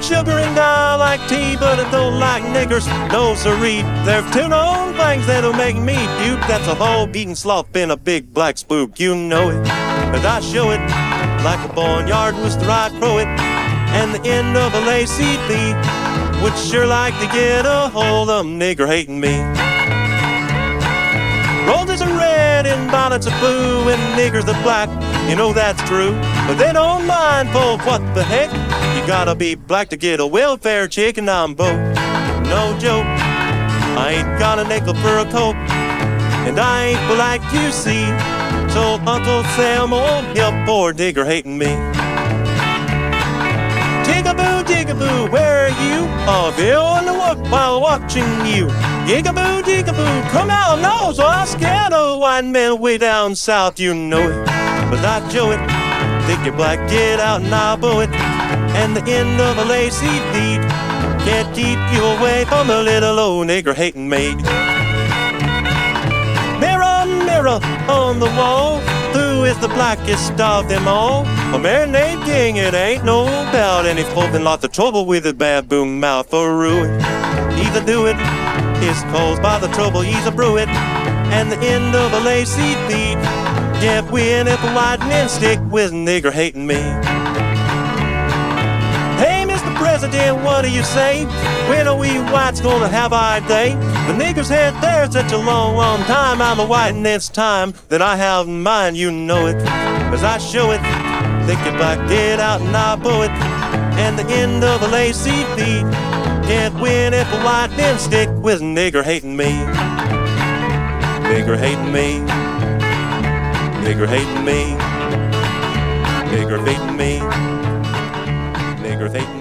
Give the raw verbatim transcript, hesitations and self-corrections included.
sugar and I like tea, but I don't like niggers, no siree. There's two known things that'll make me puke. That's a hog eating sloth and a big black spook. You know it, but I show it like a barnyard rooster. I crow it, and the end of a lacy bee would sure like to get a hold of nigger hating me. Roses are red and bonnets are blue and niggers are black, you know that's true. But they don't mind, for what the heck? You gotta be black to get a welfare check, and I'm broke, no joke. I ain't got a nickel for a coke, and I ain't black, you see. So Uncle Sam won't help poor nigger hating me. Jigaboo, jigaboo, where are you? I'll be on the walk while watching you. Jigaboo, jigaboo, come out now, so I scared a white man way down south, you know it. But I show it, think you're black, get out and I'll blow it. And the end of a lacy beat can't keep you away from a little old nigger hating maid. Mirror, mirror on the wall, who is the blackest of them all? A man named King, it ain't no doubt, and he's hoping lots of trouble with his baboon mouth for ruin. Either do it, it's caused by the trouble he's a brewing, and the end of a lacy beat can't win if a white men stick with nigger hating me. Hey, Mister President, what do you say? When are we whites gonna have our day? The niggers had theirs such a long, long time. I'm a white and it's time that I have mine, you know it. As I show it, think if I get out and I blow it, and the end of a lacy beat can't win if a white men stick with nigger hating me. Nigger hating me. Nigger hating me. Nigger hating me. Nigger hating me.